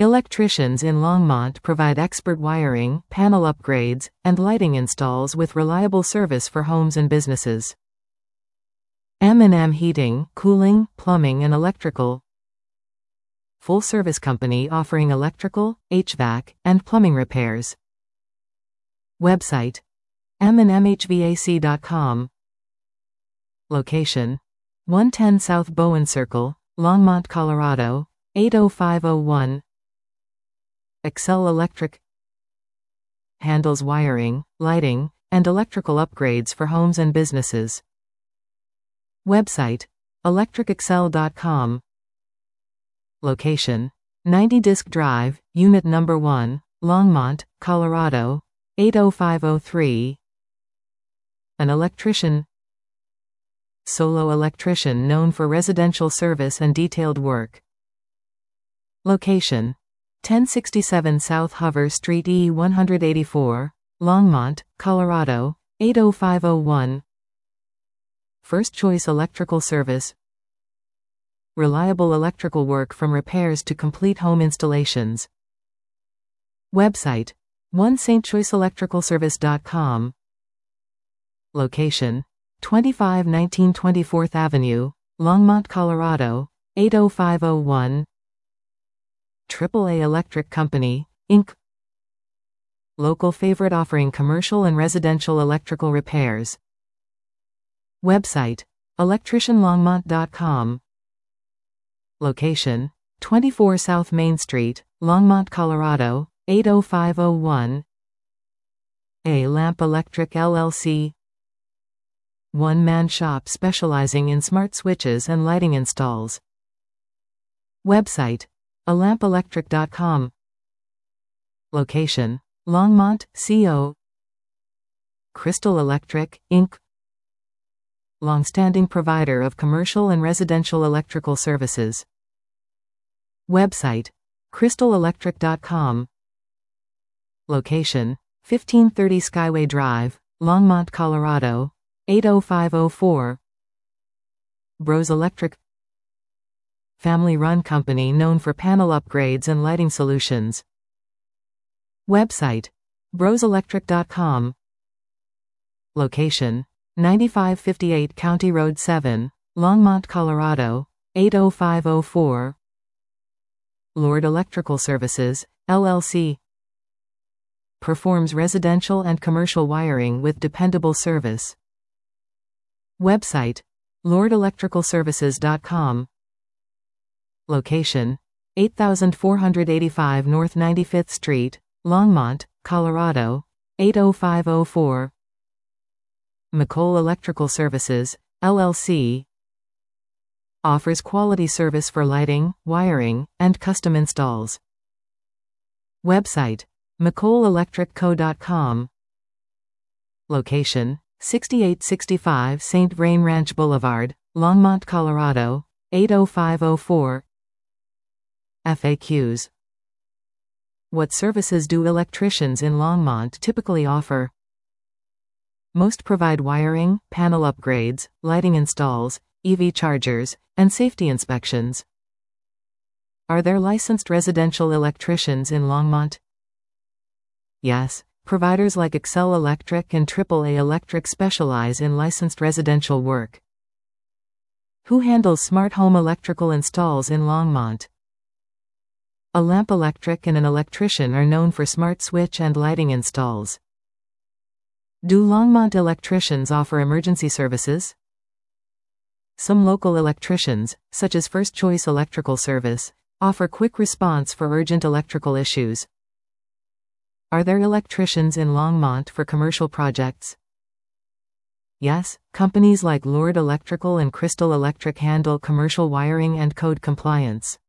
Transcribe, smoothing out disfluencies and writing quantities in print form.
Electricians in Longmont provide expert wiring, panel upgrades, and lighting installs with reliable service for homes and businesses. M&M Heating, Cooling, Plumbing and Electrical. Full-service company offering electrical, HVAC, and plumbing repairs. Website: mnmhvac.com. Location: 110 South Bowen Circle, Longmont, Colorado, 80501. Excel Electric handles wiring, lighting, and electrical upgrades for homes and businesses. Website: electricexcel.com. Location: 90 Disk Drive, Unit No. 1, Longmont, Colorado, 80503. An electrician. Solo electrician known for residential service and detailed work. Location: 1067 South Hover Street E184, Longmont, Colorado, 80501. First choice electrical service. Reliable electrical work from repairs to complete home installations. Website: 1stchoiceelectricalservice.com. Location: 2519 24th Avenue, Longmont, Colorado, 80501. AAA Electric Company, Inc. Local favorite offering commercial and residential electrical repairs. Website: electricianlongmont.com. Location: 24 South Main Street, Longmont, Colorado, 80501. A Lamp Electric LLC. One-man shop specializing in smart switches and lighting installs. Website: alampelectric.com. Location: Longmont, CO. Crystal Electric, Inc. Long-standing provider of commercial and residential electrical services. Website: crystalelectric.com. Location: 1530 Skyway Drive, Longmont, Colorado, 80504. Bros Electric. Family-run company known for panel upgrades and lighting solutions. Website: broselectric.com. Location: 9558 County Road 7, Longmont, Colorado, 80504. Lord Electrical Services, LLC. Performs residential and commercial wiring with dependable service. Website: lordelectricalservices.com. Location: 8485 North 95th Street, Longmont, Colorado, 80504. McColl Electrical Services, LLC. Offers quality service for lighting, wiring, and custom installs. Website: mccollelectricco.com. Location: 6865 St. Vrain Ranch Boulevard, Longmont, Colorado, 80504. FAQs. What services do electricians in Longmont typically offer? Most provide wiring, panel upgrades, lighting installs, EV chargers, and safety inspections. Are there licensed residential electricians in Longmont? Yes. Providers like Excel Electric and AAA Electric specialize in licensed residential work. Who handles smart home electrical installs in Longmont? A Lamp Electric and an electrician are known for smart switch and lighting installs. Do Longmont electricians offer emergency services? Some local electricians, such as First Choice Electrical Service, offer quick response for urgent electrical issues. Are there electricians in Longmont for commercial projects? Yes, companies like Lord Electrical and Crystal Electric handle commercial wiring and code compliance.